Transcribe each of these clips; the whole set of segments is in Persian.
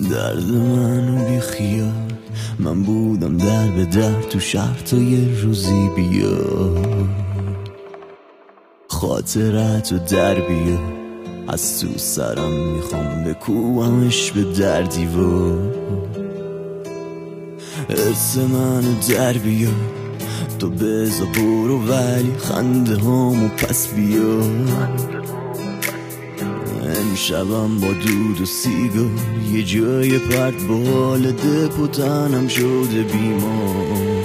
درد منو بی خیال، من بودم در به در تو شهر تا یه روزی بیا خاطرتو در بیا، از تو سرم میخوام بکوبمش به در دیوار. ارس منو در بیا، تو بزا برو ولی خنده هامو پس بیا. امشبم با دود و سیگار یه جای پرت بال دپ و تنم شده بیمار.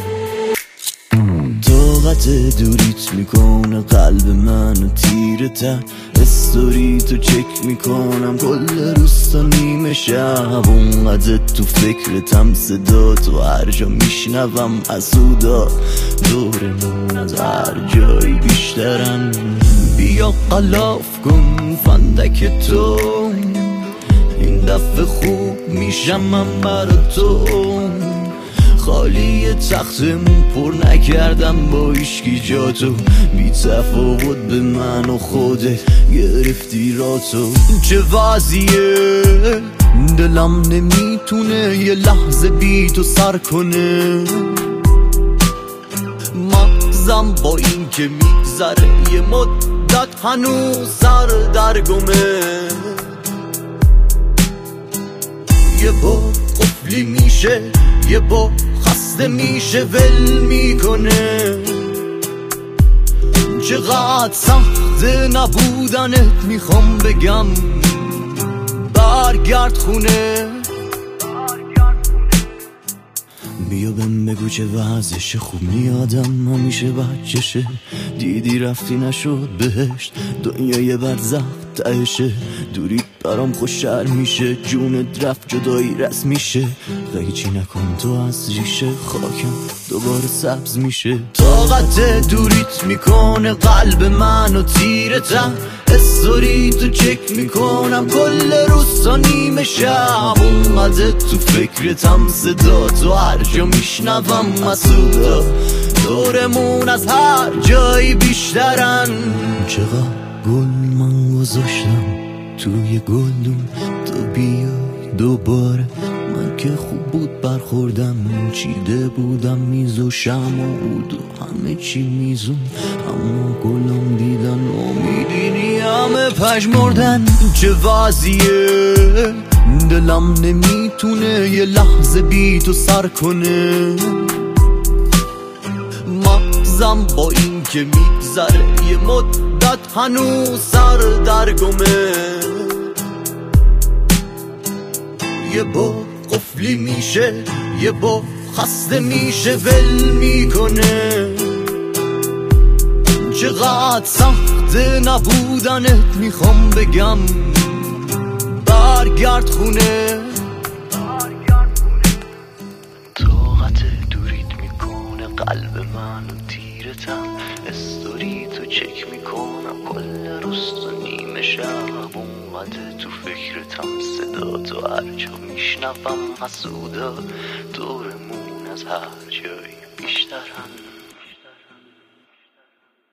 طاقت دوریت میکنه قلب منو تیره تر، استوری تو چک میکنم کل روز تا نیمه شب. اونقدر تو فکرتم صدا تو هر جا میشنوم حسودا، دورمون از هر جایی بیشترن. بیا قلاف کن فندک تو، این دفعه خوب میشم من برا تو. خالی تختمون پر نکردم با ایشکی جاتو، بی تفاوت به من و خودت گرفتی راتو. چه وضعیه دلم نمیتونه یه لحظه بی تو سر کنه، مغزم با این که میگذره یه مدت هنوز سر در گمه. یه بار قفلی میشه یه بار خسته میشه ول میکنه. چقدر سخت نبودنت میخوام بگم برگرد خونه. بیا بهم بگو چه وضعشه، خوب میادم همیشه بچشه. دیدی رفتی نشد بهشت، دنیا یه برزخ تهشه. دوری برام خوشتر میشه، جونت رفت جدایی رسم میشه. قیچی نکن تو از ریشه، خاکم دوباره سبز میشه. طاقت دوریت میکنه قلب منو تیره تر، استوری تو چک میکنم کل روز تا نیمه شب. اونقدر تو فکرتم صدا تو هر جا میشنوم مسودا، دورمون از هر جایی بیشترن. چقدر گل من گذاشتم توی گلدون تا بیای دوباره. من که خوب بود برخوردم، چیده بودم میز و شمع بود و همه چی میزون، اما گلم دیدن امیدینی همه پژمردن. چه وضعیه دلم نمیتونه یه لحظه بی تو سر کنه، مغزم با این که میگذره یه مدت هنوز سر در گمه. یه بار قفلی میشه یه بار خسته میشه ول میکنه. چقدر سخت نبودنت میخوام بگم برگرد خونه. طاقت دوریت میکنه قلب منو تیره تر، استوری تو چک میکنم کل روز تا نیمه شب. اونقدر تو فکرتم صدا تو هر جا میشنوم حسودا، دورمون از هر جایی بیشترن.